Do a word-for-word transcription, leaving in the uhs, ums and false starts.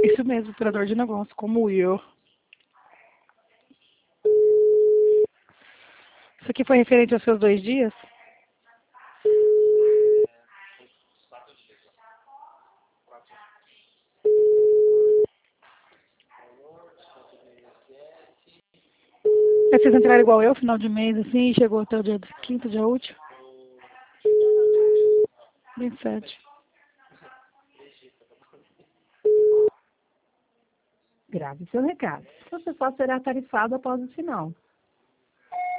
Isso mesmo, operador de negócio, como eu. Isso aqui foi referente aos seus dois dias? Aí vocês entraram igual eu, final de mês, assim, e chegou até o dia quinto, dia útil? vinte e sete. Grave seu recado. Você só será tarifado após o sinal.